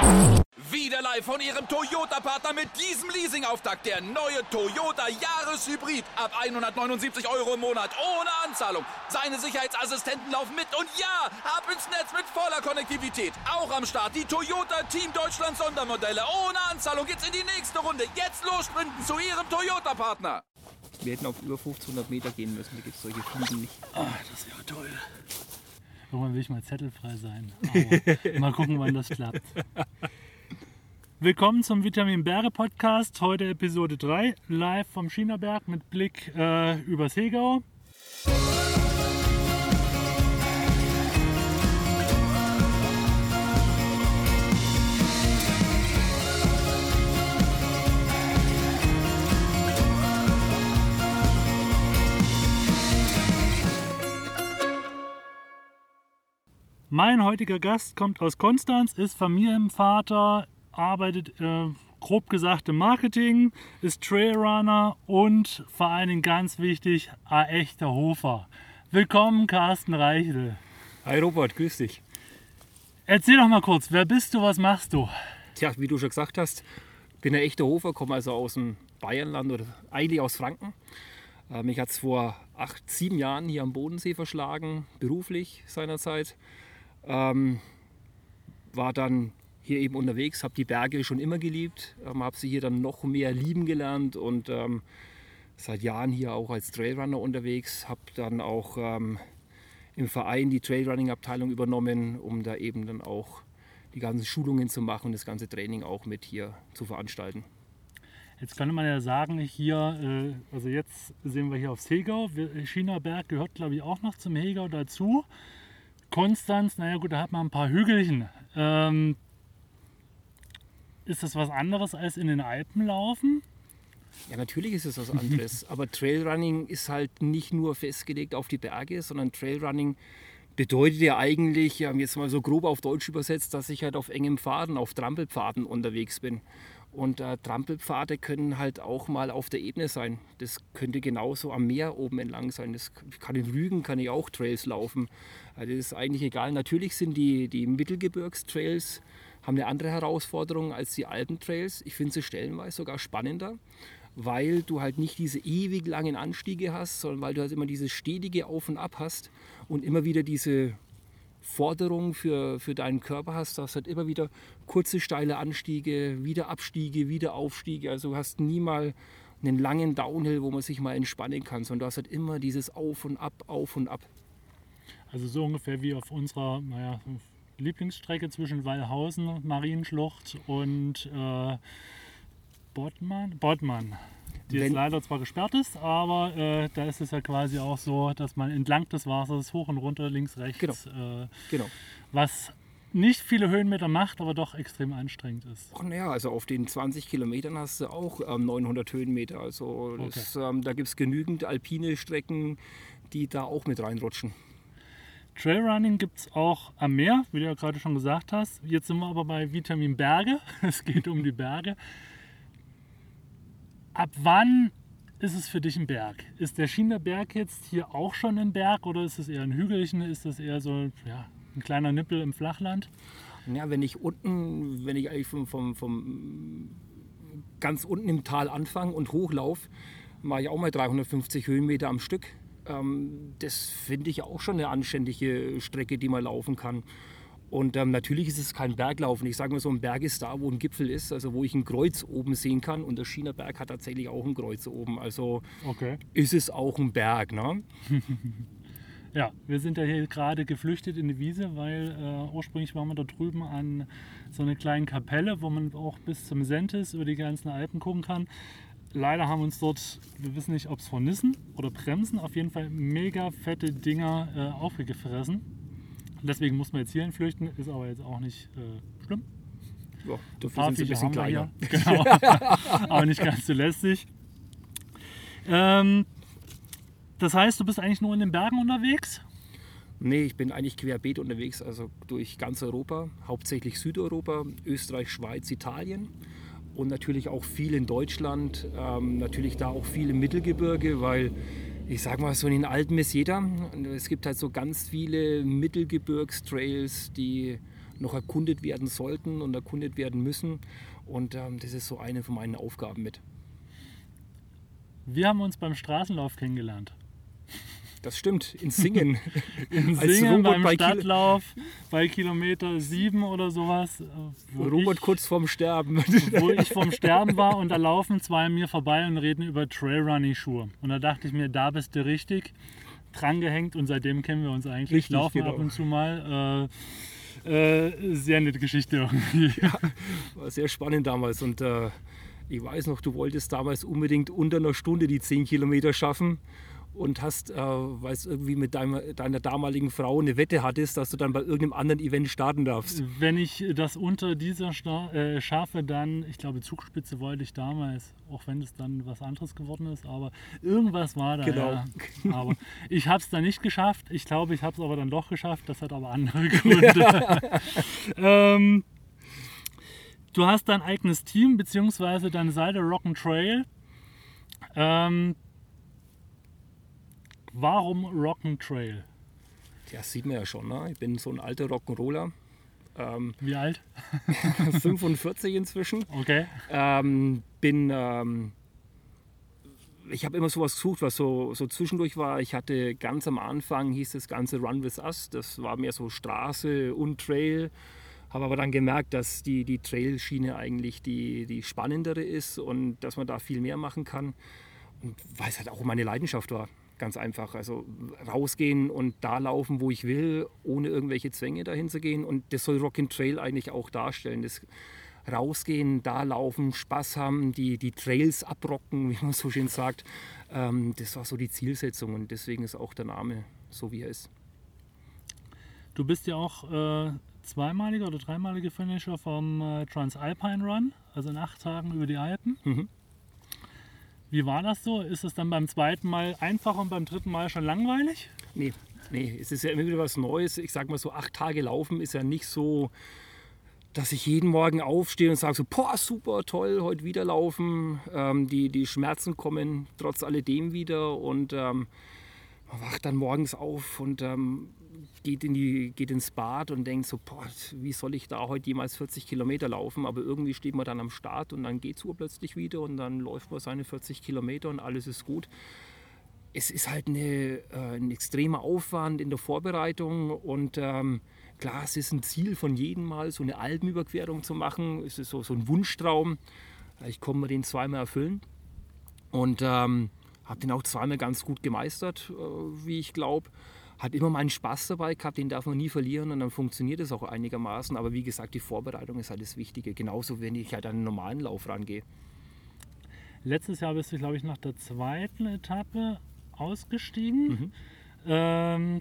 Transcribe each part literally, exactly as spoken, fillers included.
Wieder live von Ihrem Toyota-Partner mit diesem Leasing-Auftakt. Der neue Toyota Jahreshybrid. Ab hundertneunundsiebzig Euro im Monat. Ohne Anzahlung. Seine Sicherheitsassistenten laufen mit. Und ja, ab ins Netz mit voller Konnektivität. Auch am Start die Toyota Team Deutschland Sondermodelle. Ohne Anzahlung geht's in die nächste Runde. Jetzt los sprinten zu Ihrem Toyota-Partner. Wir hätten auf über fünfzehnhundert Meter gehen müssen. Da gibt es solche Fliegen nicht. Ah, das wäre toll. Irgendwann will ich mal zettelfrei sein. Aber mal gucken, wann das klappt. Willkommen zum Vitamin Berge Podcast. Heute Episode drei, live vom Schienerberg mit Blick äh, übers Hegau. Mein heutiger Gast kommt aus Konstanz, ist Familienvater, arbeitet äh, grob gesagt im Marketing, ist Trailrunner und vor allen Dingen ganz wichtig, ein echter Hofer. Willkommen, Carsten Reichel. Hi Robert, grüß dich. Erzähl doch mal kurz, wer bist du, was machst du? Tja, wie du schon gesagt hast, bin ein echter Hofer, komme also aus dem Bayernland oder eigentlich aus Franken. Äh, mich hat es vor acht, sieben Jahren hier am Bodensee verschlagen, beruflich seinerzeit. Ähm, war dann hier eben unterwegs, habe die Berge schon immer geliebt, ähm, habe sie hier dann noch mehr lieben gelernt und ähm, seit Jahren hier auch als Trailrunner unterwegs, habe dann auch ähm, im Verein die Trailrunning-Abteilung übernommen, um da eben dann auch die ganzen Schulungen zu machen und das ganze Training auch mit hier zu veranstalten. Jetzt könnte man ja sagen, hier, äh, also jetzt sehen wir hier aufs Hegau, Schienerberg gehört glaube ich auch noch zum Hegau dazu. Konstanz, naja gut, da hat man ein paar Hügelchen. Ähm, ist das was anderes als in den Alpen laufen? Ja, natürlich ist es was anderes. Aber Trailrunning ist halt nicht nur festgelegt auf die Berge, sondern Trailrunning bedeutet ja eigentlich, jetzt mal so grob auf Deutsch übersetzt, dass ich halt auf engem Pfaden, auf Trampelpfaden unterwegs bin. Und äh, Trampelpfade können halt auch mal auf der Ebene sein. Das könnte genauso am Meer oben entlang sein. Das kann in Rügen, kann ich auch Trails laufen. Also das ist eigentlich egal. Natürlich sind die, die Mittelgebirgstrails haben eine andere Herausforderung als die Alpentrails. Ich finde sie stellenweise sogar spannender, weil du halt nicht diese ewig langen Anstiege hast, sondern weil du halt immer dieses stetige Auf und Ab hast und immer wieder diese Forderung für, für deinen Körper hast. Du hast halt immer wieder kurze, steile Anstiege, wieder Abstiege, wieder Aufstiege. Also du hast nie mal einen langen Downhill, wo man sich mal entspannen kann, sondern du hast halt immer dieses Auf und Ab, Auf und Ab. Also so ungefähr wie auf unserer naja, Lieblingsstrecke zwischen Wallhausen, Marienschlucht und äh, Bottmann. Bottmann. Die jetzt leider zwar gesperrt ist, aber äh, da ist es ja quasi auch so, dass man entlang des Wassers hoch und runter, links, rechts, genau. Äh, genau. was nicht viele Höhenmeter macht, aber doch extrem anstrengend ist. Ach naja, also auf den zwanzig Kilometern hast du auch ähm, neunhundert Höhenmeter. Also das, okay. ähm, da gibt es genügend alpine Strecken, die da auch mit reinrutschen. Trailrunning gibt es auch am Meer, wie du ja gerade schon gesagt hast. Jetzt sind wir aber bei Vitamin Berge. Es geht um die Berge. Ab wann ist es für dich ein Berg? Ist der Schienerberg jetzt hier auch schon ein Berg oder ist es eher ein Hügelchen? Ist das eher so ja, ein kleiner Nippel im Flachland? Ja, wenn ich unten, wenn ich eigentlich vom, vom, vom ganz unten im Tal anfange und hochlaufe, mache ich auch mal dreihundertfünfzig Höhenmeter am Stück. Ähm, das finde ich auch schon eine anständige Strecke, die man laufen kann. Und ähm, natürlich ist es kein Berglaufen. Ich sage mal so, ein Berg ist da, wo ein Gipfel ist, also wo ich ein Kreuz oben sehen kann. Und der Schienerberg hat tatsächlich auch ein Kreuz oben. Also okay. Ist es auch ein Berg, ne? Ja, wir sind ja hier gerade geflüchtet in die Wiese, weil äh, ursprünglich waren wir da drüben an so einer kleinen Kapelle, wo man auch bis zum Sentis über die ganzen Alpen gucken kann. Leider haben uns dort, wir wissen nicht, ob es Hornissen oder Bremsen, auf jeden Fall mega fette Dinger äh, aufgefressen. Deswegen muss man jetzt hierhin flüchten, ist aber jetzt auch nicht äh, schlimm. Ja, dafür sind sie ein bisschen kleiner. Genau. Aber nicht ganz so lästig. Ähm, das heißt, du bist eigentlich nur in den Bergen unterwegs? Nee, ich bin eigentlich querbeet unterwegs, also durch ganz Europa, hauptsächlich Südeuropa, Österreich, Schweiz, Italien und natürlich auch viel in Deutschland, ähm, natürlich da auch viel im Mittelgebirge, weil ich sag mal, so in den Alpen ist jeder. Es gibt halt so ganz viele Mittelgebirgstrails, die noch erkundet werden sollten und erkundet werden müssen. Und ähm, das ist so eine von meinen Aufgaben mit. Wir haben uns beim Straßenlauf kennengelernt. Das stimmt, in Singen. In Als Singen Robert beim bei Stadtlauf bei Kilometer sieben oder sowas. Wo Robert ich, kurz vorm Sterben. Wo ich vorm Sterben war und da laufen zwei an mir vorbei und reden über Trailrunning-Schuhe. Und da dachte ich mir, da bist du richtig drangehängt und seitdem kennen wir uns eigentlich. Richtig, laufen genau. ab und zu mal. Äh, äh, sehr nette Geschichte irgendwie. Ja, war sehr spannend damals und äh, ich weiß noch, du wolltest damals unbedingt unter einer Stunde die zehn Kilometer schaffen und hast, äh, weil es irgendwie mit deiner, deiner damaligen Frau eine Wette hattest, dass du dann bei irgendeinem anderen Event starten darfst. Wenn ich das unter dieser Sta äh, schaffe, dann, ich glaube Zugspitze wollte ich damals, auch wenn es dann was anderes geworden ist, aber irgendwas war da. Genau. Ja. Aber ich habe es dann nicht geschafft, ich glaube, ich habe es aber dann doch geschafft, das hat aber andere Gründe. ähm, du hast dein eigenes Team, beziehungsweise deine Seite Rock'n'Trail. Ähm, Warum Rock'n'Trail? Ja, das sieht man ja schon. Ne? Ich bin so ein alter Rock'n'Roller. Ähm, Wie alt? fünfundvierzig inzwischen. Okay. Ähm, bin, ähm, ich habe immer sowas gesucht, was so, so zwischendurch war. Ich hatte ganz am Anfang, hieß das Ganze Run With Us. Das war mehr so Straße und Trail. Habe aber dann gemerkt, dass die, die Trail-Schiene eigentlich die, die spannendere ist und dass man da viel mehr machen kann. Und weil es halt auch meine Leidenschaft war. Ganz einfach. Also rausgehen und da laufen, wo ich will, ohne irgendwelche Zwänge dahin zu gehen. Und das soll Rock'n'Trail eigentlich auch darstellen. Das Rausgehen, da laufen, Spaß haben, die, die Trails abrocken, wie man so schön sagt. Ähm, das war so die Zielsetzung und deswegen ist auch der Name so, wie er ist. Du bist ja auch äh, zweimaliger oder dreimaliger Finisher vom äh, Transalpine Run, also in acht Tagen über die Alpen. Mhm. Wie war das so? Ist es dann beim zweiten Mal einfacher und beim dritten Mal schon langweilig? Nee, nee, es ist ja immer wieder was Neues. Ich sag mal so, acht Tage laufen ist ja nicht so, dass ich jeden Morgen aufstehe und sage so, boah, super, toll, heute wieder laufen. Ähm, die, die Schmerzen kommen trotz alledem wieder und ähm, man wacht dann morgens auf und ähm, geht, in die, geht ins Bad und denkt so, boah, wie soll ich da heute jemals vierzig Kilometer laufen? Aber irgendwie steht man dann am Start und dann geht es urplötzlich wieder und dann läuft man seine vierzig Kilometer und alles ist gut. Es ist halt eine, äh, ein extremer Aufwand in der Vorbereitung und ähm, klar, es ist ein Ziel von jedem Mal, so eine Alpenüberquerung zu machen. Es ist so, so ein Wunschtraum. Ich konnte mir den zweimal erfüllen und ähm, habe den auch zweimal ganz gut gemeistert, äh, wie ich glaube. Hat immer meinen Spaß dabei gehabt, den darf man nie verlieren und dann funktioniert es auch einigermaßen. Aber wie gesagt, die Vorbereitung ist halt das Wichtige. Genauso, wenn ich halt an einen normalen Lauf rangehe. Letztes Jahr bist du, glaube ich, nach der zweiten Etappe ausgestiegen. Mhm. Ähm,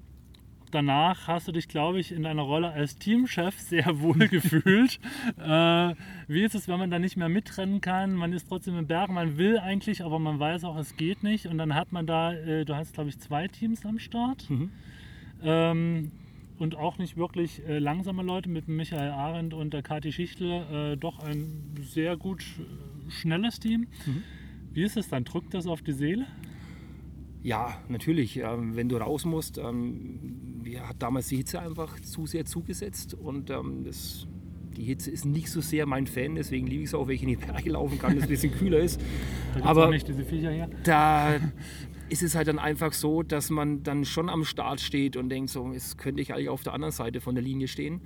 danach hast du dich, glaube ich, in deiner Rolle als Teamchef sehr wohl gefühlt. äh, wie ist es, wenn man da nicht mehr mitrennen kann? Man ist trotzdem im Berg, man will eigentlich, aber man weiß auch, es geht nicht. Und dann hat man da, äh, du hast, glaube ich, zwei Teams am Start. Mhm. Ähm, und auch nicht wirklich äh, langsame Leute mit Michael Arendt und der Kathi Schichtel. Äh, doch ein sehr gut äh, schnelles Team. Mhm. Wie ist es dann? Drückt das auf die Seele? Ja, natürlich. Ähm, wenn du raus musst, ähm, mir hat damals die Hitze einfach zu sehr zugesetzt und ähm, das, die Hitze ist nicht so sehr mein Fan, deswegen liebe ich es auch, wenn ich in die Berge laufen kann, dass es ein bisschen kühler ist. Da gibt's Aber auch nicht diese Viecher hier. da ist es halt dann einfach so, dass man dann schon am Start steht und denkt, so, jetzt könnte ich eigentlich auf der anderen Seite von der Linie stehen.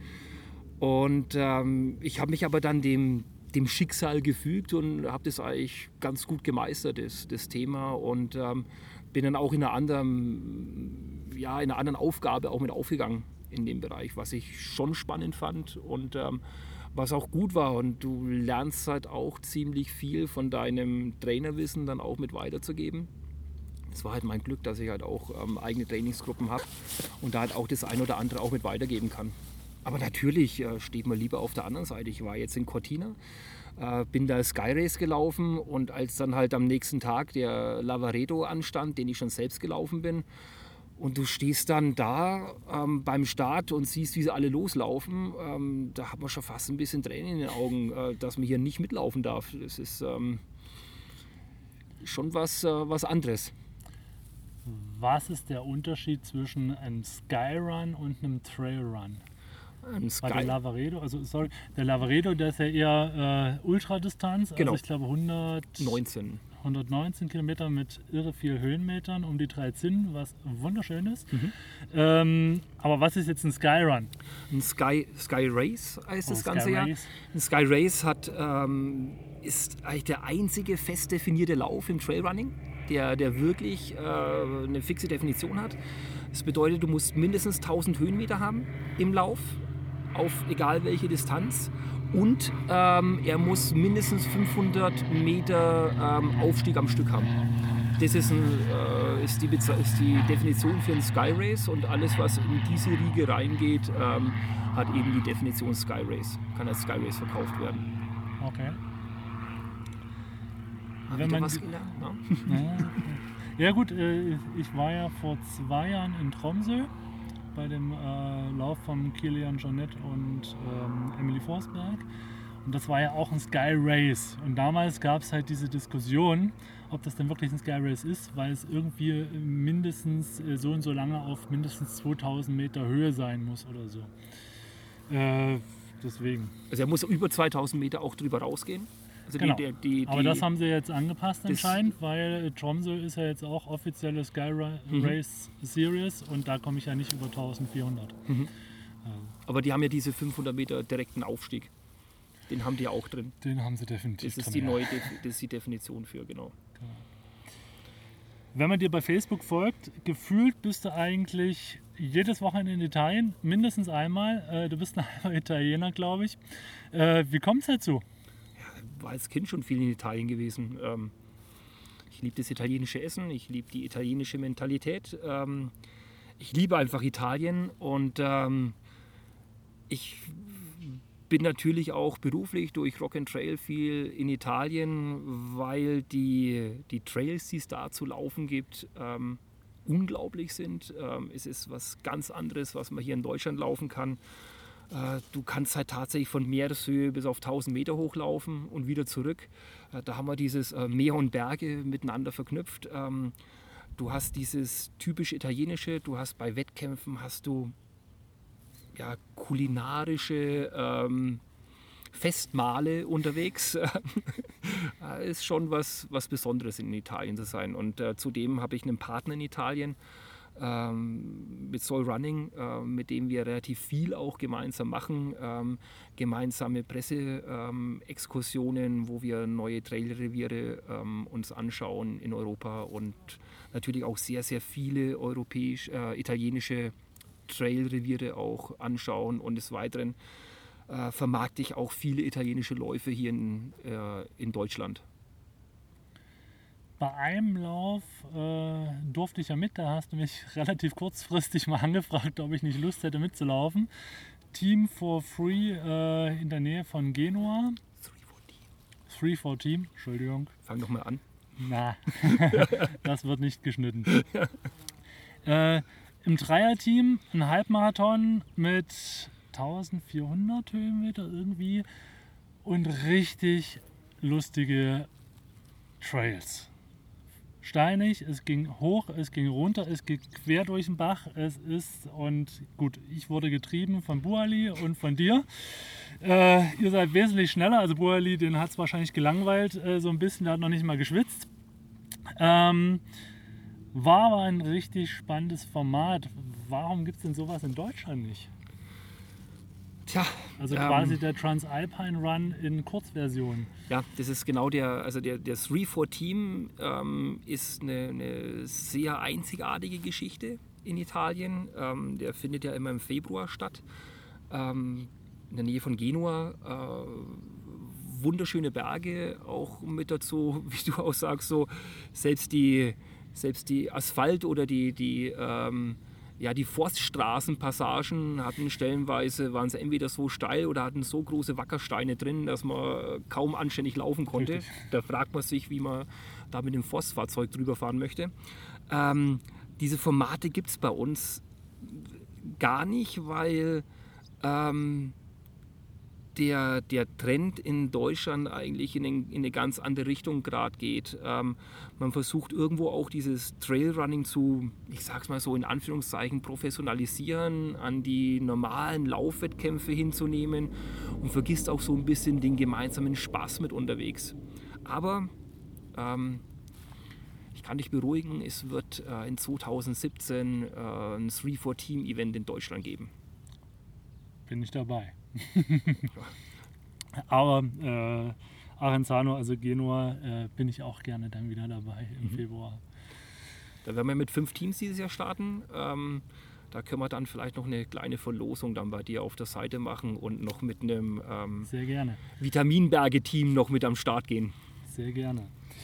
Und ähm, ich habe mich aber dann dem, dem Schicksal gefügt und habe das eigentlich ganz gut gemeistert, das, das Thema. Und ähm, bin dann auch in einer anderen, ja, in einer anderen Aufgabe auch mit aufgegangen in dem Bereich, was ich schon spannend fand und ähm, was auch gut war. Und du lernst halt auch ziemlich viel von deinem Trainerwissen dann auch mit weiterzugeben. Es war halt mein Glück, dass ich halt auch ähm, eigene Trainingsgruppen habe und da halt auch das ein oder andere auch mit weitergeben kann. Aber natürlich äh, steht man lieber auf der anderen Seite. Ich war jetzt in Cortina, äh, bin da Sky Race gelaufen und als dann halt am nächsten Tag der Lavaredo anstand, den ich schon selbst gelaufen bin, und du stehst dann da ähm, beim Start und siehst, wie sie alle loslaufen, ähm, da hat man schon fast ein bisschen Tränen in den Augen, äh, dass man hier nicht mitlaufen darf. Das ist ähm, schon was, äh, was anderes. Was ist der Unterschied zwischen einem Skyrun und einem Trailrun? Ein Sky. War der Lavaredo, also sorry, der Lavaredo, der ist ja eher äh, Ultradistanz, Genau. also ich glaube hundert, neunzehn. hundertneunzehn Kilometer mit irre viel Höhenmetern um die drei Zinnen, was wunderschön ist. Mhm. Ähm, aber was ist jetzt ein Skyrun? Ein Sky, Sky Race heißt Oh, das Sky Ganze ja. Race. Ein Sky Race hat, ähm, ist eigentlich der einzige fest definierte Lauf im Trailrunning, der, der wirklich äh, eine fixe Definition hat. Das bedeutet, du musst mindestens tausend Höhenmeter haben im Lauf, auf egal welche Distanz. Und ähm, er muss mindestens fünfhundert Meter ähm, Aufstieg am Stück haben. Das ist, ein, äh, ist, die, ist die Definition für einen Sky Race, und alles, was in diese Riege reingeht, ähm, hat eben die Definition Sky Race. Kann als Sky Race verkauft werden. Okay. Hab Wenn ich da man was die- gelernt? Ne? Ja, okay. Ja gut, äh, ich war ja vor zwei Jahren in Tromsø bei dem äh, Lauf von Kilian Jornet und ähm, Emily Forsberg. Und das war ja auch ein Sky Race. Und damals gab es halt diese Diskussion, ob das denn wirklich ein Sky Race ist, weil es irgendwie mindestens äh, so und so lange auf mindestens zweitausend Meter Höhe sein muss oder so. Äh, deswegen. Also er muss über zweitausend Meter auch drüber rausgehen. Also Genau. die, die, die, Aber das haben sie jetzt angepasst das- anscheinend, weil äh, Tromsø ist ja jetzt auch offizielle Sky Ra Mhm. Race Series und da komme ich ja nicht über eintausendvierhundert. Mhm. Also, Aber die haben ja diese fünfhundert Meter direkten Aufstieg. Den haben die ja auch drin. den haben sie definitiv Das ist drin, die ja. neue Def das ist die Definition für, genau. Wenn man dir bei Facebook folgt, gefühlt bist du eigentlich jedes Wochenende in Italien, mindestens einmal. Äh, du bist ein halber Italiener, glaube ich. Äh, wie kommt es dazu? War als Kind schon viel in Italien gewesen. Ähm, ich liebe das italienische Essen, ich liebe die italienische Mentalität. Ähm, ich liebe einfach Italien, und ähm, ich bin natürlich auch beruflich durch Rock and Trail viel in Italien, weil die, die Trails, die es da zu laufen gibt, ähm, unglaublich sind. Ähm, es ist was ganz anderes, was man hier in Deutschland laufen kann. Äh, Du kannst halt tatsächlich von Meereshöhe bis auf tausend Meter hochlaufen und wieder zurück. Äh, Da haben wir dieses äh, Meer und Berge miteinander verknüpft. Ähm, Du hast dieses typisch italienische, du hast bei Wettkämpfen hast du ja, kulinarische ähm, Festmahle unterwegs. Äh, ist schon was, was Besonderes in Italien zu sein. Und äh, zudem habe ich einen Partner in Italien, ähm, mit Soul Running, äh, mit dem wir relativ viel auch gemeinsam machen. Ähm, gemeinsame Presse-Exkursionen, wo wir neue Trailreviere ähm, uns anschauen in Europa, und natürlich auch sehr, sehr viele europäisch, äh, italienische Trailreviere auch anschauen. Und des Weiteren äh, vermarkte ich auch viele italienische Läufe hier in, äh, in Deutschland. Bei einem Lauf äh, durfte ich ja mit, da hast du mich relativ kurzfristig mal angefragt, ob ich nicht Lust hätte mitzulaufen. Team for Free äh, in der Nähe von Genua. Three for Team, Entschuldigung. Fang doch mal an. Na, das wird nicht geschnitten. Äh, Im Dreierteam ein Halbmarathon mit eintausendvierhundert Höhenmeter irgendwie und richtig lustige Trails. Steinig, es ging hoch, es ging runter, es ging quer durch den Bach, es ist, und gut, ich wurde getrieben von Buali und von dir. Äh, ihr seid wesentlich schneller, also Buali, den hat es wahrscheinlich gelangweilt, äh, so ein bisschen, der hat noch nicht mal geschwitzt. Ähm, war aber ein richtig spannendes Format. Warum gibt es denn sowas in Deutschland nicht? Tja, Also ähm, quasi der Transalpine Run in Kurzversion. Ja, das ist genau der, also der, der Three for Team ähm, ist eine, eine sehr einzigartige Geschichte in Italien. Ähm, der findet ja immer im Februar statt, ähm, in der Nähe von Genua. Äh, wunderschöne Berge auch mit dazu, wie du auch sagst, so selbst die, selbst die Asphalt- oder die, die ähm, Ja, die Forststraßenpassagen hatten stellenweise, waren sie entweder so steil oder hatten so große Wackersteine drin, dass man kaum anständig laufen konnte. Richtig. Da fragt man sich, wie man da mit dem Forstfahrzeug drüber fahren möchte. Ähm, diese Formate gibt es bei uns gar nicht, weil ähm, der, der Trend in Deutschland eigentlich in, in eine ganz andere Richtung gerade geht. Ähm, man versucht irgendwo auch dieses Trailrunning zu, ich sag's mal so in Anführungszeichen, professionalisieren, an die normalen Laufwettkämpfe hinzunehmen und vergisst auch so ein bisschen den gemeinsamen Spaß mit unterwegs. Aber ähm, ich kann dich beruhigen, es wird äh, in zweitausendsiebzehn äh, ein drei vier Team Event in Deutschland geben. Bin ich dabei. Aber äh, Arenzano, also Genua, äh, bin ich auch gerne dann wieder dabei im mhm. Februar. Da werden wir mit fünf Teams dieses Jahr starten. Ähm, da können wir dann vielleicht noch eine kleine Verlosung dann bei dir auf der Seite machen und noch mit einem ähm, Sehr gerne. Vitaminberge-Team noch mit am Start gehen. Sehr gerne.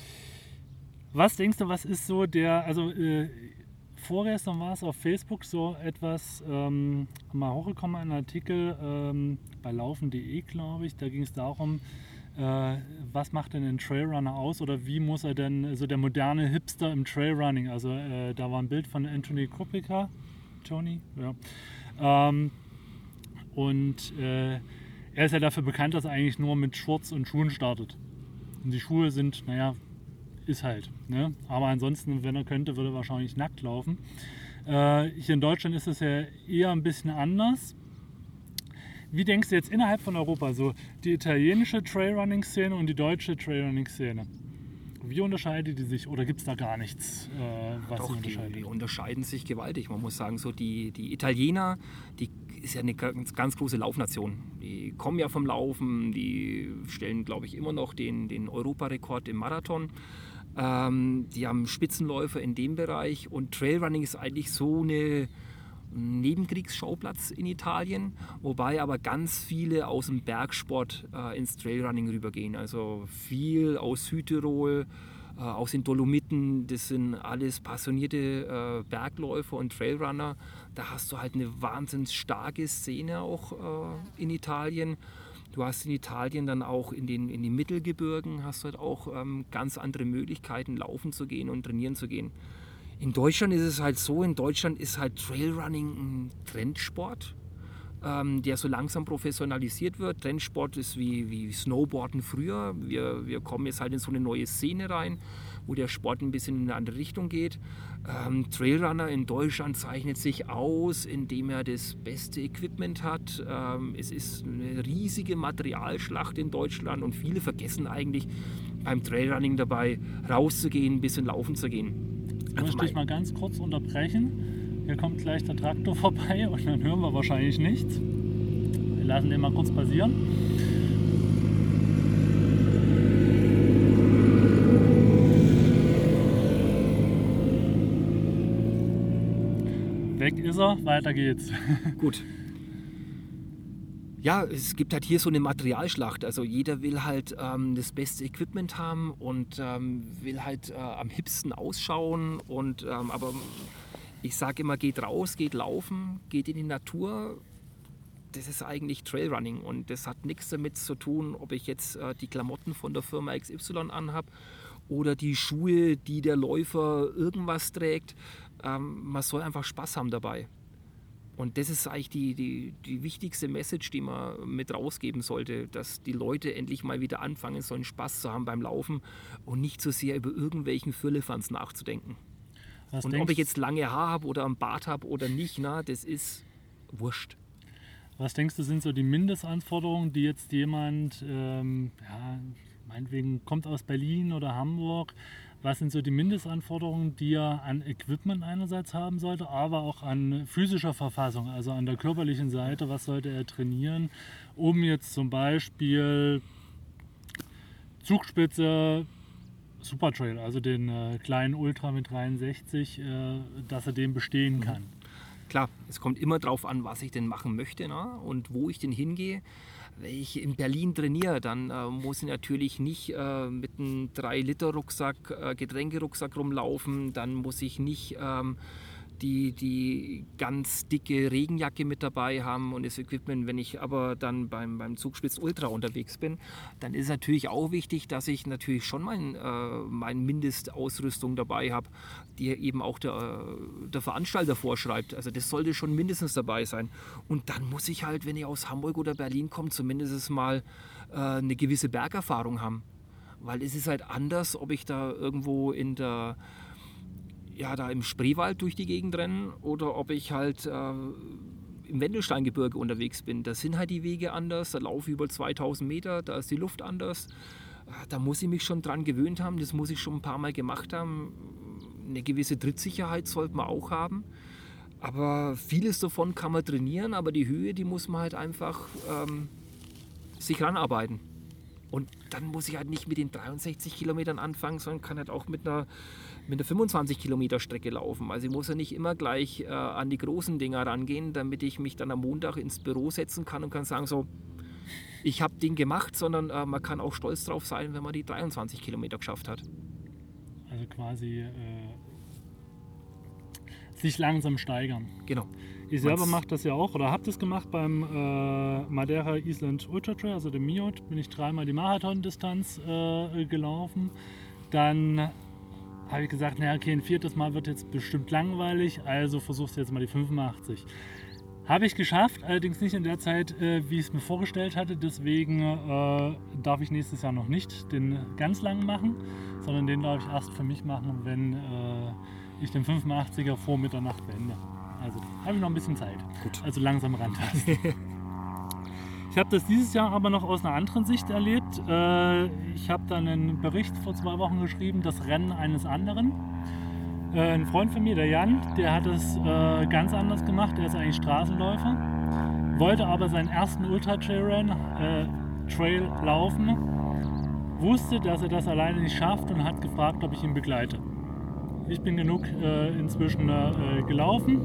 Was denkst du, was ist so der, also äh, vorgestern war es auf Facebook so etwas, ähm, mal hochgekommen, ein Artikel ähm, bei laufen punkt de, glaube ich, da ging es darum, äh, was macht denn ein Trailrunner aus oder wie muss er denn, so also der moderne Hipster im Trailrunning, also äh, da war ein Bild von Anthony Kopica, Tony, ja, ähm, und äh, er ist ja dafür bekannt, dass er eigentlich nur mit Shorts und Schuhen startet. Und die Schuhe sind, naja, ist halt. Ne? Aber ansonsten, wenn er könnte, würde er wahrscheinlich nackt laufen. Äh, hier in Deutschland ist es ja eher ein bisschen anders. Wie denkst du jetzt innerhalb von Europa, so die italienische Trailrunning-Szene und die deutsche Trailrunning-Szene? Wie unterscheiden die sich oder gibt es da gar nichts, äh, was Doch, sie unterscheiden? Die, die unterscheiden sich gewaltig. Man muss sagen, so die, die Italiener, die ist ja eine ganz, ganz große Laufnation. Die kommen ja vom Laufen, die stellen, glaube ich, immer noch den, den Europarekord im Marathon. Ähm, die haben Spitzenläufer in dem Bereich und Trailrunning ist eigentlich so eine Nebenkriegsschauplatz in Italien, wobei aber ganz viele aus dem Bergsport äh, ins Trailrunning rübergehen. Also viel aus Südtirol, äh, aus den Dolomiten, das sind alles passionierte äh, Bergläufer und Trailrunner. Da hast du halt eine wahnsinnig starke Szene auch äh, in Italien. Du hast in Italien dann auch in den, in den Mittelgebirgen hast du halt auch ähm, ganz andere Möglichkeiten, laufen zu gehen und trainieren zu gehen. In Deutschland ist es halt so, in Deutschland ist halt Trailrunning ein Trendsport, ähm, der so langsam professionalisiert wird. Trendsport ist wie, wie Snowboarden früher. Wir, wir kommen jetzt halt in so eine neue Szene rein, wo der Sport ein bisschen in eine andere Richtung geht. Ähm, Trailrunner in Deutschland zeichnet sich aus, indem er das beste Equipment hat. Ähm, es ist eine riesige Materialschlacht in Deutschland und viele vergessen eigentlich beim Trailrunning dabei, rauszugehen, ein bisschen laufen zu gehen. Ich möchte dich mal ganz kurz unterbrechen. Hier kommt gleich der Traktor vorbei und dann hören wir wahrscheinlich nichts. Wir lassen den mal kurz passieren. Weg ist er, weiter geht's. Gut. Ja, es gibt halt hier so eine Materialschlacht. Also jeder will halt ähm, das beste Equipment haben und ähm, will halt äh, am hipsten ausschauen. Und, ähm, aber ich sage immer, geht raus, geht laufen, geht in die Natur. Das ist eigentlich Trailrunning und das hat nichts damit zu tun, ob ich jetzt äh, die Klamotten von der Firma X Y anhab oder die Schuhe, die der Läufer irgendwas trägt. Ähm, man soll einfach Spaß haben dabei. Und das ist eigentlich die, die, die wichtigste Message, die man mit rausgeben sollte, dass die Leute endlich mal wieder anfangen sollen, Spaß zu haben beim Laufen und nicht so sehr über irgendwelchen Firlefanz nachzudenken. Was und ob ich jetzt lange Haar habe oder einen Bart habe oder nicht, na, das ist wurscht. Was denkst du, sind so die Mindestanforderungen, die jetzt jemand, ähm, ja, meinetwegen kommt aus Berlin oder Hamburg, was sind so die Mindestanforderungen, die er an Equipment einerseits haben sollte, aber auch an physischer Verfassung, also an der körperlichen Seite, was sollte er trainieren, um jetzt zum Beispiel Zugspitze, Supertrail, also den äh, kleinen Ultra mit dreiundsechzig, äh, dass er den bestehen kann. Klar, es kommt immer drauf an, was ich denn machen möchte, ne? Und wo ich denn hingehe. Wenn ich in Berlin trainiere, dann äh, muss ich natürlich nicht äh, mit einem drei Liter Rucksack, äh, Getränkerucksack rumlaufen. Dann muss ich nicht ähm, die, die ganz dicke Regenjacke mit dabei haben und das Equipment. Wenn ich aber dann beim, beim Zugspitz Ultra unterwegs bin, dann ist es natürlich auch wichtig, dass ich natürlich schon mein, äh, meine Mindestausrüstung dabei habe, die eben auch der, der Veranstalter vorschreibt. Also das sollte schon mindestens dabei sein. Und dann muss ich halt, wenn ich aus Hamburg oder Berlin komme, zumindest mal äh, eine gewisse Bergerfahrung haben. Weil es ist halt anders, ob ich da irgendwo in der ja, da im Spreewald durch die Gegend rennen oder ob ich halt äh, im Wendelsteingebirge unterwegs bin. Da sind halt die Wege anders, da laufe ich über zweitausend Meter, da ist die Luft anders. Da muss ich mich schon dran gewöhnt haben, das muss ich schon ein paar Mal gemacht haben. Eine gewisse Trittsicherheit sollte man auch haben. Aber vieles davon kann man trainieren, aber die Höhe, die muss man halt einfach ähm, sich ranarbeiten. Und dann muss ich halt nicht mit den dreiundsechzig Kilometern anfangen, sondern kann halt auch mit einer, mit einer fünfundzwanzig Kilometer Strecke laufen. Also ich muss ja nicht immer gleich äh, an die großen Dinger rangehen, damit ich mich dann am Montag ins Büro setzen kann und kann sagen, so, ich habe den gemacht, sondern äh, man kann auch stolz drauf sein, wenn man die dreiundzwanzig Kilometer geschafft hat. Also quasi äh, sich langsam steigern. Genau. Ich selber mache das ja auch oder habe das gemacht beim äh, Madeira Island Ultra Trail, also dem M I O T, bin ich dreimal die Marathondistanz äh, gelaufen. Dann habe ich gesagt, naja, okay, ein viertes Mal wird jetzt bestimmt langweilig, also versuchst du jetzt mal die fünfundachtzig. Habe ich geschafft, allerdings nicht in der Zeit, äh, wie ich es mir vorgestellt hatte. Deswegen äh, darf ich nächstes Jahr noch nicht den ganz langen machen, sondern den darf ich erst für mich machen, wenn äh, ich den fünfundachtziger vor Mitternacht beende. Also habe ich noch ein bisschen Zeit. Gut. Also langsam rantasten. Ich habe das dieses Jahr aber noch aus einer anderen Sicht erlebt. Äh, ich habe dann einen Bericht vor zwei Wochen geschrieben, das Rennen eines anderen. Äh, ein Freund von mir, der Jan, der hat es äh, ganz anders gemacht. Der ist eigentlich Straßenläufer, wollte aber seinen ersten Ultra-Trail äh, Trail laufen, wusste, dass er das alleine nicht schafft und hat gefragt, ob ich ihn begleite. Ich bin genug äh, inzwischen äh, gelaufen.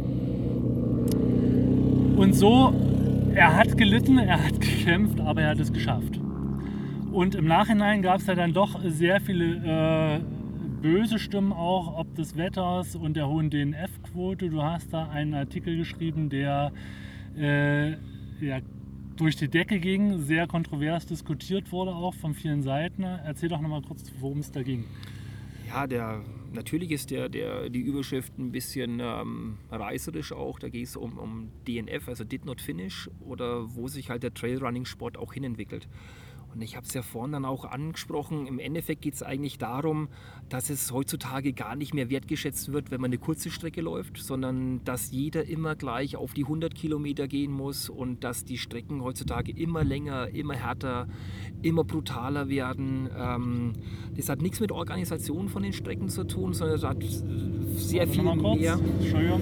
Und so, er hat gelitten, er hat gekämpft, aber er hat es geschafft. Und im Nachhinein gab es ja dann doch sehr viele äh, böse Stimmen auch, ob des Wetters und der hohen D N F-Quote. Du hast da einen Artikel geschrieben, der äh, ja, durch die Decke ging, sehr kontrovers diskutiert wurde, auch von vielen Seiten. Erzähl doch nochmal kurz, worum es da ging. Ja, der, natürlich ist der, der, die Überschrift ein bisschen ähm, reißerisch auch. Da geht es um, um D N F, also Did Not Finish, oder wo sich halt der Trailrunning-Sport auch hinentwickelt. Und ich habe es ja vorhin dann auch angesprochen, im Endeffekt geht es eigentlich darum, dass es heutzutage gar nicht mehr wertgeschätzt wird, wenn man eine kurze Strecke läuft, sondern dass jeder immer gleich auf die hundert Kilometer gehen muss und dass die Strecken heutzutage immer länger, immer härter, immer brutaler werden. Ähm, das hat nichts mit Organisation von den Strecken zu tun, sondern es hat sehr Also viel noch mal kurz. mehr... Entschuldigung.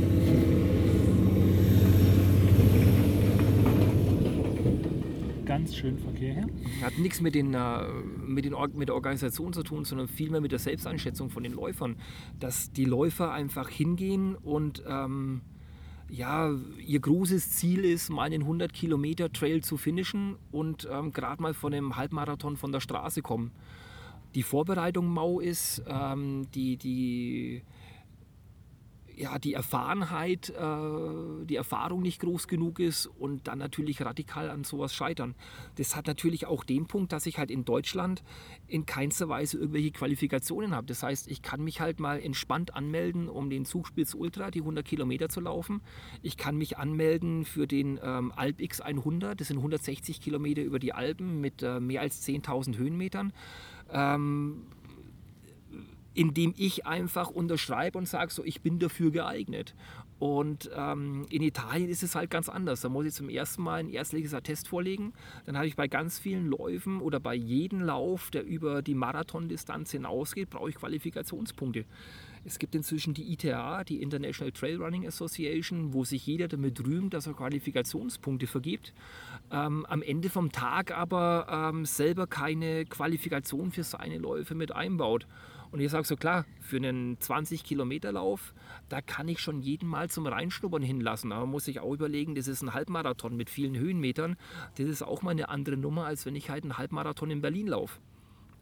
Ganz schön Verkehr hier. Hat nichts mit, den, äh, mit, den, mit der Organisation zu tun, sondern vielmehr mit der Selbsteinschätzung von den Läufern. Dass die Läufer einfach hingehen und ähm, ja, ihr großes Ziel ist, mal einen hundert Kilometer Trail zu finishen und ähm, gerade mal von einem Halbmarathon von der Straße kommen. Die Vorbereitung mau ist, ähm, die, die, ja, die Erfahrenheit, äh, die Erfahrung nicht groß genug ist und dann natürlich radikal an sowas scheitern. Das hat natürlich auch den Punkt, dass ich halt in Deutschland in keinster Weise irgendwelche Qualifikationen habe. Das heißt, ich kann mich halt mal entspannt anmelden, um den Zugspitz Ultra, die hundert Kilometer zu laufen. Ich kann mich anmelden für den ähm, Alp X hundert, das sind hundertsechzig Kilometer über die Alpen mit äh, mehr als zehntausend Höhenmetern. Ähm, indem ich einfach unterschreibe und sage, so, ich bin dafür geeignet. Und ähm, in Italien ist es halt ganz anders. Da muss ich zum ersten Mal ein ärztliches Attest vorlegen. Dann habe ich bei ganz vielen Läufen oder bei jedem Lauf, der über die Marathondistanz hinausgeht, brauche ich Qualifikationspunkte. Es gibt inzwischen die I T A, die International Trail Running Association, wo sich jeder damit rühmt, dass er Qualifikationspunkte vergibt. Ähm, am Ende vom Tag aber ähm, selber keine Qualifikation für seine Läufe mit einbaut. Und ich sage so, klar, für einen zwanzig Kilometer Lauf, da kann ich schon jeden Mal zum Reinschnuppern hinlassen. Aber man muss sich auch überlegen, das ist ein Halbmarathon mit vielen Höhenmetern. Das ist auch mal eine andere Nummer, als wenn ich halt einen Halbmarathon in Berlin laufe.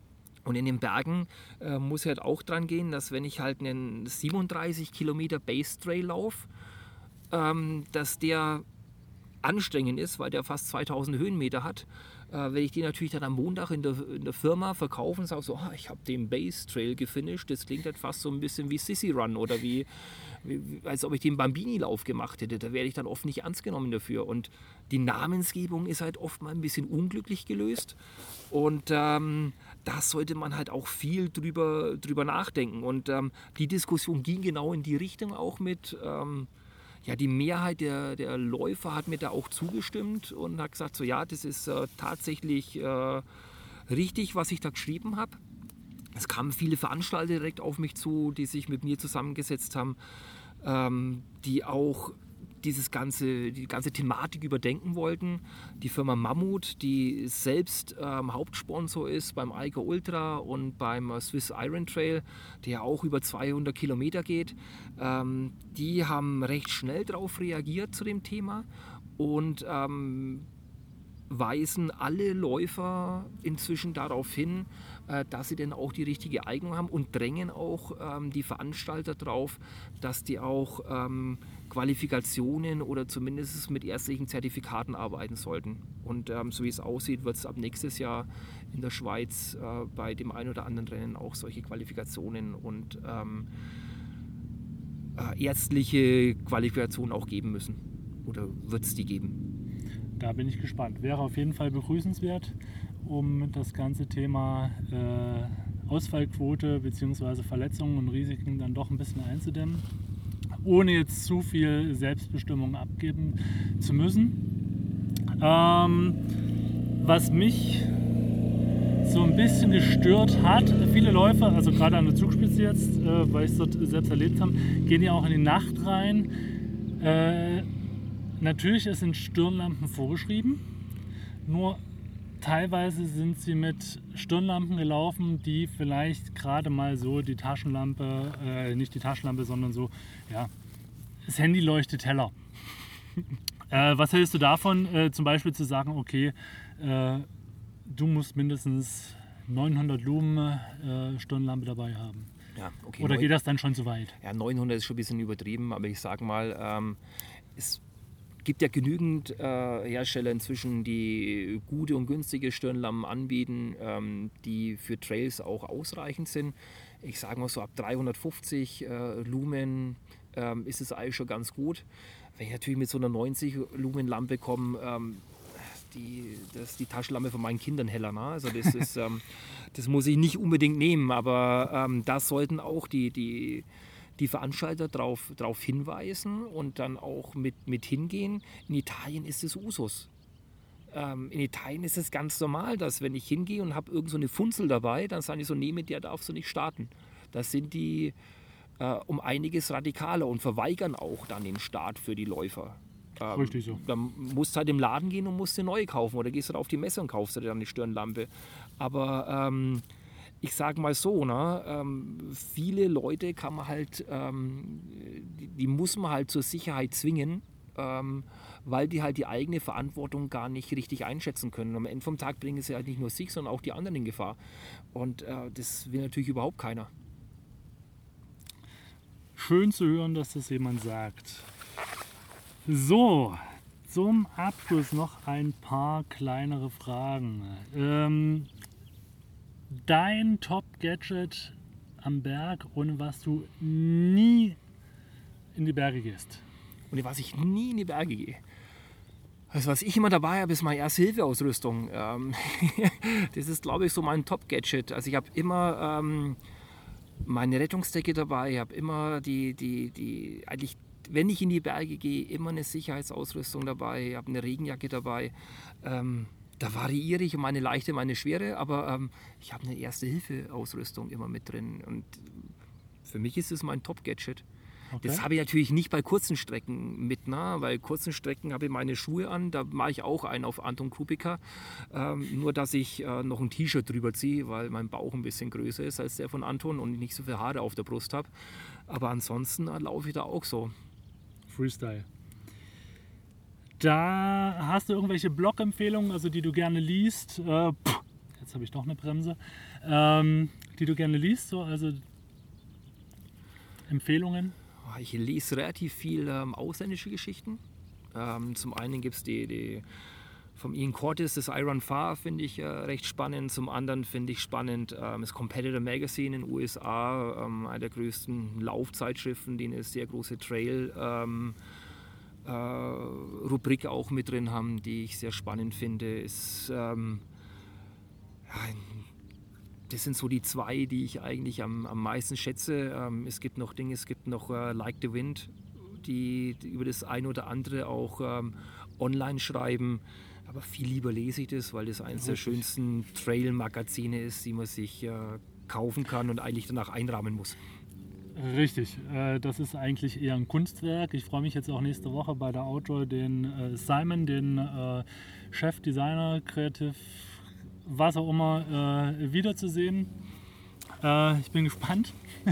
Und in den Bergen äh, muss ich halt auch dran gehen, dass wenn ich halt einen siebenunddreißig Kilometer Base Trail laufe, ähm, dass der anstrengend ist, weil der fast zweitausend Höhenmeter hat. Äh, wenn ich den natürlich dann am Montag in der, in der Firma verkaufe und sage so, oh, ich habe den Base Trail gefinisht, das klingt halt fast so ein bisschen wie Sissy Run oder wie, wie als ob ich den Bambini-Lauf gemacht hätte. Da werde ich dann oft nicht ernst genommen dafür. Und die Namensgebung ist halt oft mal ein bisschen unglücklich gelöst. Und ähm, da sollte man halt auch viel drüber, drüber nachdenken. Und ähm, die Diskussion ging genau in die Richtung auch mit... Ähm, Ja, die Mehrheit der, der Läufer hat mir da auch zugestimmt und hat gesagt, so ja, das ist äh, tatsächlich äh, richtig, was ich da geschrieben habe. Es kamen viele Veranstalter direkt auf mich zu, die sich mit mir zusammengesetzt haben, ähm, die auch dieses ganze, die ganze Thematik überdenken wollten. Die Firma Mammut, die selbst ähm, Hauptsponsor ist beim Eiger Ultra und beim äh, Swiss Iron Trail, der auch über zweihundert Kilometer geht, ähm, die haben recht schnell darauf reagiert zu dem Thema und ähm, weisen alle Läufer inzwischen darauf hin, äh, dass sie denn auch die richtige Eignung haben und drängen auch ähm, die Veranstalter drauf, dass die auch ähm, Qualifikationen oder zumindest mit ärztlichen Zertifikaten arbeiten sollten. Und ähm, so wie es aussieht, wird es ab nächstes Jahr in der Schweiz äh, bei dem einen oder anderen Rennen auch solche Qualifikationen und ähm, äh, ärztliche Qualifikationen auch geben müssen. Oder wird es die geben? Da bin ich gespannt. Wäre auf jeden Fall begrüßenswert, um das ganze Thema äh, Ausfallquote bzw. Verletzungen und Risiken dann doch ein bisschen einzudämmen, ohne jetzt zu viel Selbstbestimmung abgeben zu müssen. Ähm, was mich so ein bisschen gestört hat, viele Läufer, also gerade an der Zugspitze jetzt, äh, weil ich es dort selbst erlebt habe, gehen ja auch in die Nacht rein. Äh, Natürlich sind Stirnlampen vorgeschrieben, nur teilweise sind sie mit Stirnlampen gelaufen, die vielleicht gerade mal so die Taschenlampe, äh, nicht die Taschenlampe, sondern so, ja, das Handy leuchtet heller. äh, was hältst du davon, äh, zum Beispiel zu sagen, okay, äh, du musst mindestens neunhundert Lumen äh, Stirnlampe dabei haben? Ja, okay, Oder neun, geht das dann schon zu weit? Ja, neunhundert ist schon ein bisschen übertrieben, aber ich sage mal, ähm, es Es gibt ja genügend äh, Hersteller inzwischen, die gute und günstige Stirnlampen anbieten, ähm, die für Trails auch ausreichend sind. Ich sage mal so ab dreihundertfünfzig äh, Lumen ähm, ist es eigentlich schon ganz gut. Wenn ich natürlich mit so einer neunzig Lumen Lampe komme, ähm, die, das ist die Taschenlampe von meinen Kindern heller. Ne? Also das, ist, ähm, das muss ich nicht unbedingt nehmen, aber ähm, da sollten auch die, die die Veranstalter darauf drauf hinweisen und dann auch mit, mit hingehen. In Italien ist es Usus. Ähm, in Italien ist es ganz normal, dass wenn ich hingehe und habe irgend so eine Funzel dabei, dann sage ich so, nee, mit der darfst du nicht starten. Das sind die äh, um einiges radikaler und verweigern auch dann den Start für die Läufer. Ähm, Richtig so. Dann musst du halt im Laden gehen und musst eine neue kaufen oder gehst du auf die Messe und kaufst dir dann eine Stirnlampe. Aber ähm, ich sage mal so, ne, ähm, viele Leute kann man halt, ähm, die, die muss man halt zur Sicherheit zwingen, ähm, weil die halt die eigene Verantwortung gar nicht richtig einschätzen können. Am Ende vom Tag bringen sie halt nicht nur sich, sondern auch die anderen in Gefahr. Und äh, das will natürlich überhaupt keiner. Schön zu hören, dass das jemand sagt. So, zum Abschluss noch ein paar kleinere Fragen. Ähm, Dein Top-Gadget am Berg, ohne was du nie in die Berge gehst? Ohne was ich nie in die Berge gehe. Also was ich immer dabei habe, ist meine Erste-Hilfe-Ausrüstung. Ähm, das ist, glaube ich, so mein Top-Gadget. Also ich habe immer ähm, meine Rettungsdecke dabei, ich habe immer die, die, die, eigentlich, wenn ich in die Berge gehe, immer eine Sicherheitsausrüstung dabei, ich habe eine Regenjacke dabei. Ähm, Da variiere ich um meine leichte, meine schwere, aber ähm, ich habe eine Erste-Hilfe-Ausrüstung immer mit drin. Und für mich ist es mein Top-Gadget. Okay. Das habe ich natürlich nicht bei kurzen Strecken mit. Ne? Bei kurzen Strecken habe ich meine Schuhe an, da mache ich auch einen auf Anton Krupika. Ähm, nur, dass ich äh, noch ein T-Shirt drüber ziehe, weil mein Bauch ein bisschen größer ist als der von Anton und ich nicht so viele Haare auf der Brust habe. Aber ansonsten äh, laufe ich da auch so. Freestyle. Da hast du irgendwelche Blog-Empfehlungen, also die du gerne liest. Äh, pff, jetzt habe ich doch eine Bremse, ähm, die du gerne liest, so, also Empfehlungen? Ich lese relativ viel ähm, ausländische Geschichten. Ähm, zum einen gibt es die, die vom Ian Curtis, das I Run Far, finde ich äh, recht spannend. Zum anderen finde ich spannend ähm, das Competitor Magazine in den U S A, ähm, eine der größten Laufzeitschriften, die eine sehr große Trail ähm, äh, Rubrik auch mit drin haben, die ich sehr spannend finde. Ist, ähm, ja, das sind so die zwei, die ich eigentlich am, am meisten schätze. Ähm, es gibt noch Dinge, es gibt noch äh, Like the Wind, die, die über das eine oder andere auch ähm, online schreiben. Aber viel lieber lese ich das, weil das eines der schönsten Trail-Magazine ist, die man sich äh, kaufen kann und eigentlich danach einrahmen muss. Richtig, äh, das ist eigentlich eher ein Kunstwerk. Ich freue mich jetzt auch nächste Woche bei der Outdoor den äh, Simon, den äh, Chefdesigner, Kreativ, was auch immer, äh, wiederzusehen. Äh, ich bin gespannt.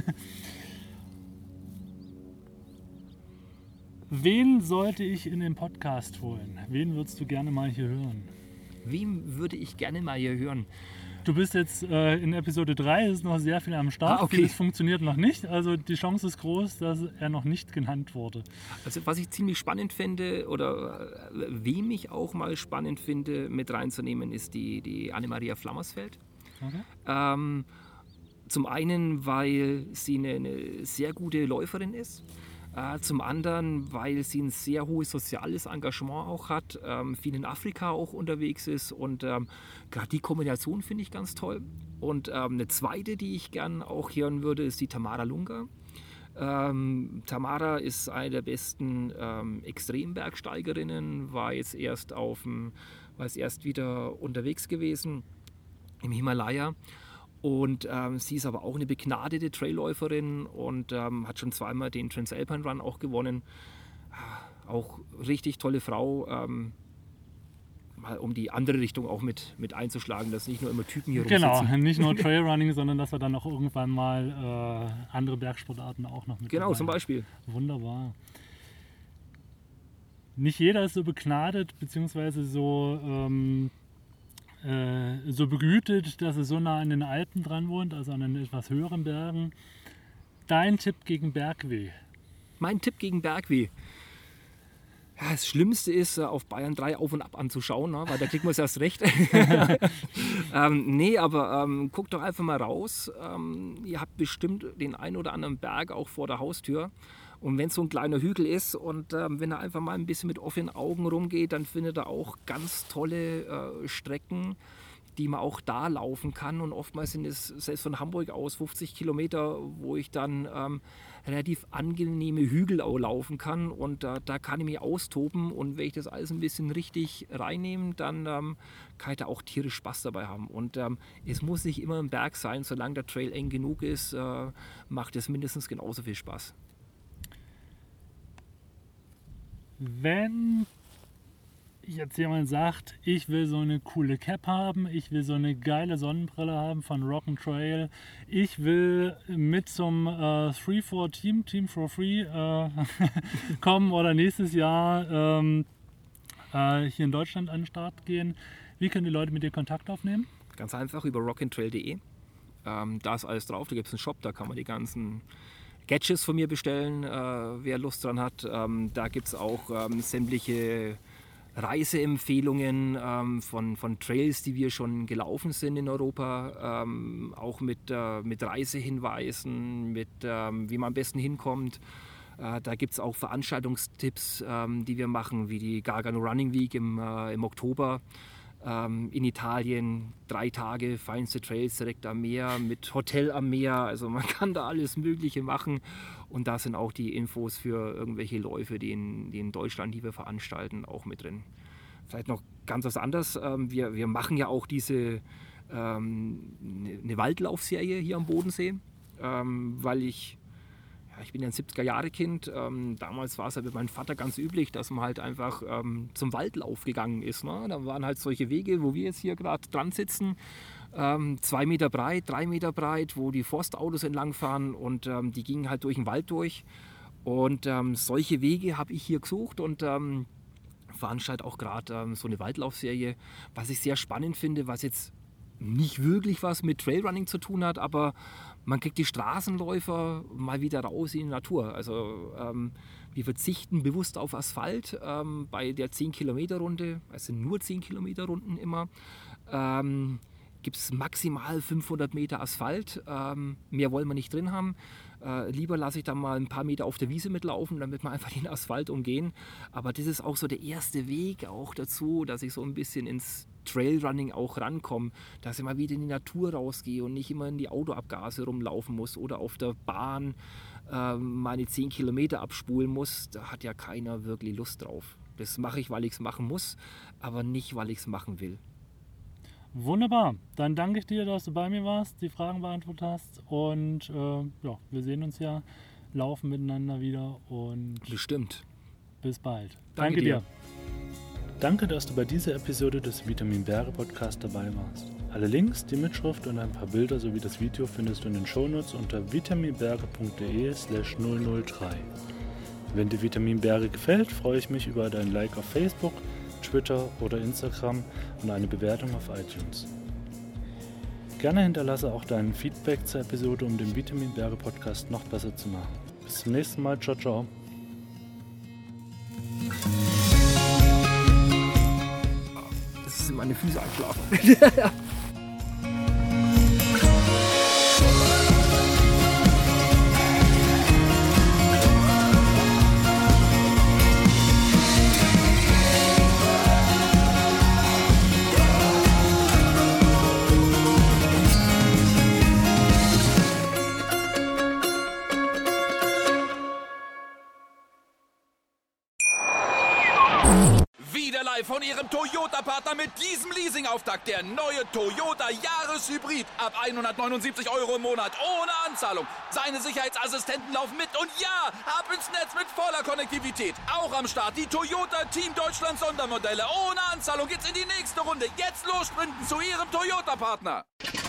Wen sollte ich in den Podcast holen? Wen würdest du gerne mal hier hören? Wem würde ich gerne mal hier hören? Du bist jetzt äh, in Episode drei, ist noch sehr viel am Start. Ah, okay. Vieles funktioniert noch nicht, also die Chance ist groß, dass er noch nicht genannt wurde. Also was ich ziemlich spannend finde oder äh, wem ich auch mal spannend finde mit reinzunehmen, ist die, die Annemaria Flammersfeld. Okay. Ähm, zum einen, weil sie eine, eine sehr gute Läuferin ist. Äh, zum anderen, weil sie ein sehr hohes soziales Engagement auch hat, ähm, viel in Afrika auch unterwegs ist und ähm, gerade die Kombination finde ich ganz toll. Und ähm, eine zweite, die ich gern auch hören würde, ist die Tamara Lunga. Ähm, Tamara ist eine der besten ähm, Extrembergsteigerinnen, war jetzt erst auf dem, war jetzt erst wieder unterwegs gewesen im Himalaya. Und ähm, sie ist aber auch eine begnadete Trailläuferin und ähm, hat schon zweimal den Transalpine Run auch gewonnen. Auch richtig tolle Frau, ähm, mal um die andere Richtung auch mit, mit einzuschlagen, dass nicht nur immer Typen hier Genau, rumsitzen. nicht nur Trailrunning, sondern dass wir dann auch irgendwann mal äh, andere Bergsportarten auch noch mit Genau, dabei zum haben. Beispiel. Wunderbar. Nicht jeder ist so begnadet, beziehungsweise so... Ähm, so begütet, dass er so nah an den Alpen dran wohnt, also an den etwas höheren Bergen. Dein Tipp gegen Bergweh? Mein Tipp gegen Bergweh. Ja, das Schlimmste ist, auf Bayern drei auf und ab anzuschauen, ne? Weil da kriegt man es erst recht. ähm, nee, aber ähm, guckt doch einfach mal raus. Ähm, ihr habt bestimmt den einen oder anderen Berg auch vor der Haustür. Und wenn es so ein kleiner Hügel ist und ähm, wenn er einfach mal ein bisschen mit offenen Augen rumgeht, dann findet er auch ganz tolle äh, Strecken, die man auch da laufen kann. Und oftmals sind es selbst von Hamburg aus fünfzig Kilometer, wo ich dann ähm, relativ angenehme Hügel auch laufen kann. Und äh, da kann ich mich austoben. Und wenn ich das alles ein bisschen richtig reinnehme, dann ähm, kann ich da auch tierisch Spaß dabei haben. Und ähm, es muss nicht immer ein Berg sein. Solange der Trail eng genug ist, äh, macht es mindestens genauso viel Spaß. Wenn jetzt jemand sagt, ich will so eine coole Cap haben, ich will so eine geile Sonnenbrille haben von Rock'n'Trail, ich will mit zum äh, three four Team, Team for Free äh, kommen oder nächstes Jahr ähm, äh, hier in Deutschland an den Start gehen, wie können die Leute mit dir Kontakt aufnehmen? Ganz einfach über rock'n'trail punkt de. Ähm, da ist alles drauf, da gibt es einen Shop, da kann man die ganzen Gadgets von mir bestellen, äh, wer Lust dran hat. Ähm, da gibt es auch ähm, sämtliche Reiseempfehlungen ähm, von, von Trails, die wir schon gelaufen sind in Europa, ähm, auch mit, äh, mit Reisehinweisen, mit ähm, wie man am besten hinkommt. Äh, da gibt es auch Veranstaltungstipps, ähm, die wir machen, wie die Gargano Running Week im, äh, im Oktober. In Italien, drei Tage, feinste Trails direkt am Meer, mit Hotel am Meer, also man kann da alles Mögliche machen und da sind auch die Infos für irgendwelche Läufe, die in, die in Deutschland, die wir veranstalten, auch mit drin. Vielleicht noch ganz was anderes, wir, wir machen ja auch diese ähm, eine Waldlaufserie hier am Bodensee, ähm, weil ich Ich bin ja ein siebziger-Jahre-Kind. Ähm, damals war es halt mit meinem Vater ganz üblich, dass man halt einfach ähm, zum Waldlauf gegangen ist. Ne? Da waren halt solche Wege, wo wir jetzt hier gerade dran sitzen, ähm, zwei Meter breit, drei Meter breit, wo die Forstautos entlangfahren und ähm, die gingen halt durch den Wald durch. Und ähm, solche Wege habe ich hier gesucht und ähm, veranstalte auch gerade ähm, so eine Waldlaufserie, was ich sehr spannend finde, was jetzt nicht wirklich was mit Trailrunning zu tun hat, aber man kriegt die Straßenläufer mal wieder raus in die Natur. Also ähm, wir verzichten bewusst auf Asphalt ähm, bei der zehn Kilometer Runde, also nur zehn Kilometer Runden immer. Ähm, gibt es maximal fünfhundert Meter Asphalt, ähm, mehr wollen wir nicht drin haben. Äh, lieber lasse ich dann mal ein paar Meter auf der Wiese mitlaufen, damit wir einfach den Asphalt umgehen. Aber das ist auch so der erste Weg auch dazu, dass ich so ein bisschen ins Trailrunning auch rankomme, dass ich mal wieder in die Natur rausgehe und nicht immer in die Autoabgase rumlaufen muss oder auf der Bahn äh, meine zehn Kilometer abspulen muss. Da hat ja keiner wirklich Lust drauf. Das mache ich, weil ich es machen muss, aber nicht, weil ich es machen will. Wunderbar. Dann danke ich dir, dass du bei mir warst, die Fragen beantwortet hast und äh, ja, wir sehen uns ja, laufen miteinander wieder und bestimmt. Bis bald. Danke, danke dir. dir. Danke, dass du bei dieser Episode des Vitamin Berge Podcast dabei warst. Alle Links, die Mitschrift und ein paar Bilder sowie das Video findest du in den Shownotes unter vitaminberge.de slash null null drei. Wenn dir Vitamin Berge gefällt, freue ich mich über dein Like auf Facebook, Twitter oder Instagram und eine Bewertung auf iTunes. Gerne hinterlasse auch dein Feedback zur Episode, um den Vitamin Berge Podcast noch besser zu machen. Bis zum nächsten Mal. Ciao, ciao. Das sind meine Füße einschlafen. Von Ihrem Toyota-Partner mit diesem Leasing-Auftakt. Der neue Toyota Jahreshybrid. Ab hundertneunundsiebzig Euro im Monat. Ohne Anzahlung. Seine Sicherheitsassistenten laufen mit. Und ja, ab ins Netz mit voller Konnektivität. Auch am Start die Toyota Team Deutschland Sondermodelle. Ohne Anzahlung geht's in die nächste Runde. Jetzt los sprinten zu Ihrem Toyota-Partner.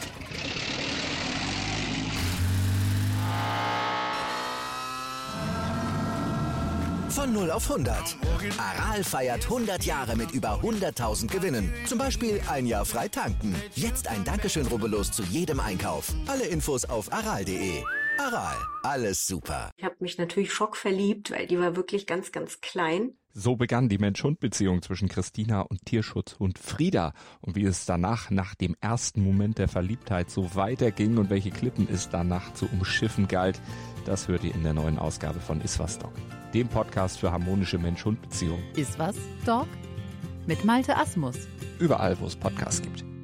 Von null auf hundert. Aral feiert hundert Jahre mit über hunderttausend Gewinnen. Zum Beispiel ein Jahr frei tanken. Jetzt ein Dankeschön, rubbellos zu jedem Einkauf. Alle Infos auf aral punkt de. Aral, alles super. Ich habe mich natürlich schockverliebt, weil die war wirklich ganz, ganz klein. So begann die Mensch-Hund-Beziehung zwischen Christina und Tierschutzhund Frieda. Und wie es danach, nach dem ersten Moment der Verliebtheit, so weiterging und welche Klippen es danach zu umschiffen galt, das hört ihr in der neuen Ausgabe von Iswas Dog, dem Podcast für harmonische Mensch-Hund-Beziehungen. Iswas Dog? Mit Malte Asmus. Überall, wo es Podcasts gibt.